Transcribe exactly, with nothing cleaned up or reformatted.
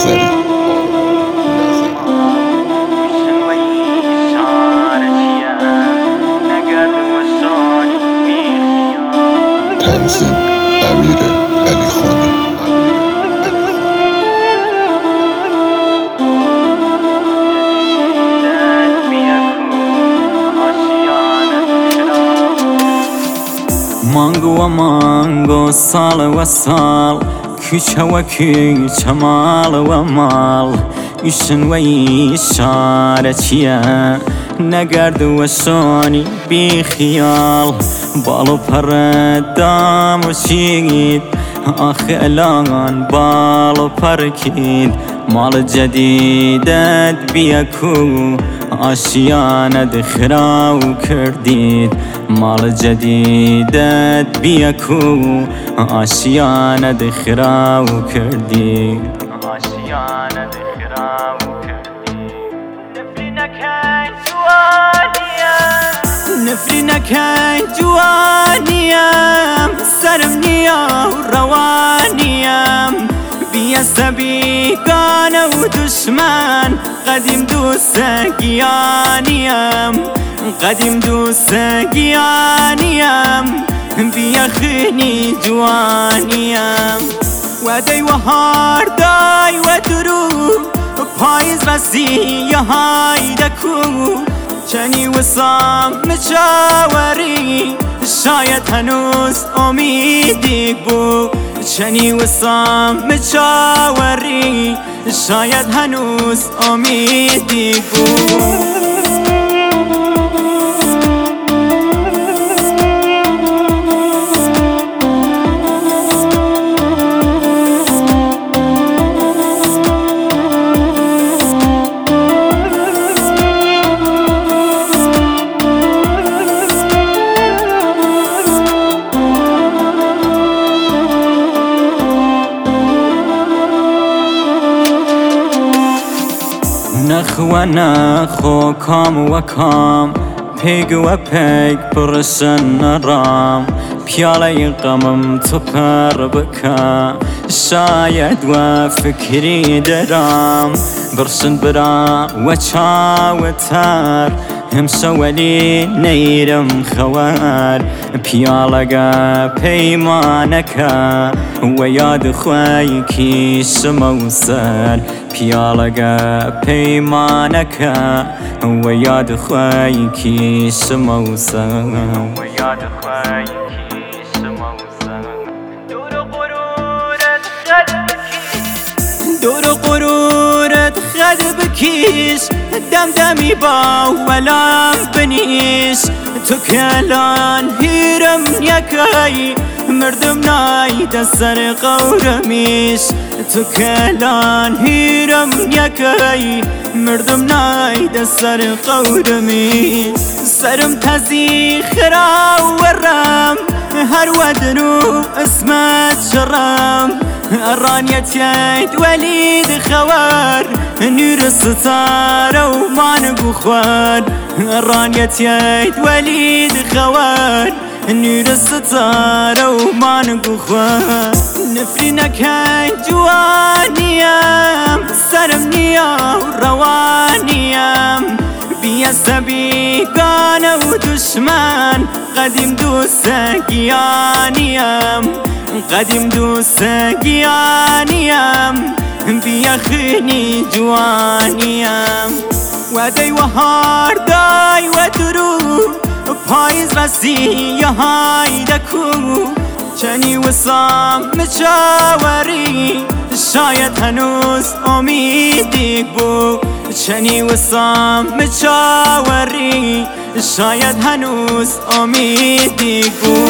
نظری تنظیم امیر علی خانی. مانگو و مانگو سال و سال کوچه و کوچه مال و مال ایشن و ایشاره چیه نگرد و شانی بی خیال بالو پر دام و شید آخه الان بالو پر کید مال جدیدت بیا کو آشیانت خراو کردید مال جدیدت بیا کو آشیانت خراو کردید آشیانت خراو کردید نفری نکن جوانیم نفری نکن جوانیم سرم نیا و روانیم بیا سبیگانه و دشمن قدیم دوستگیانیم قدیم دوستگیانیم بیا خینی جوانیم و دی و هاردای و درو پاییز رسی یا های دکو چنی و سام مچاوری شاید هنوز امیدی بو چنی و سام مچاوری شاید هنوز امیدی بو نخو نخو کام و کام پیگ و پیگ برسن رام پیاله غمم تو پر بکا شاید و فکری درام برسن برا و چا و تر هم سوالی نیرم خوار پیالگا پیمانکا و یاد خواهی کی سموسر پیالگا پیمانکا و یاد خواهی کی سموسر و یاد خواهی کی سموسر دور غرورت خد بکیش دور غرورت خد بکیش دم دمی با ولام بنیش تو کلان هیرم یکی مردم ناید سر قورمیش تو کلان هیرم یکی مردم ناید سر قورمیش سرم تزی خرا ورم هر ودنو اسمت شرم الرانيت يد وليد خوار نور الستارة وما نقو خوار الرانيت يد وليد خوار نور الستارة وما نقو خوار نفري نكاي جوانيام سرم نيا وروانيام بيا سبيقانا ودشمان قديم دوستگیانیم قدیم دوستگیانیم بیا خینی جوانیم و دی و هاردای و درو پاییز رسی یا های دکو چنی و سام مچاوری شاید هنوز امیدی بو چنی و سام مچاوری شاید هنوز امیدی بو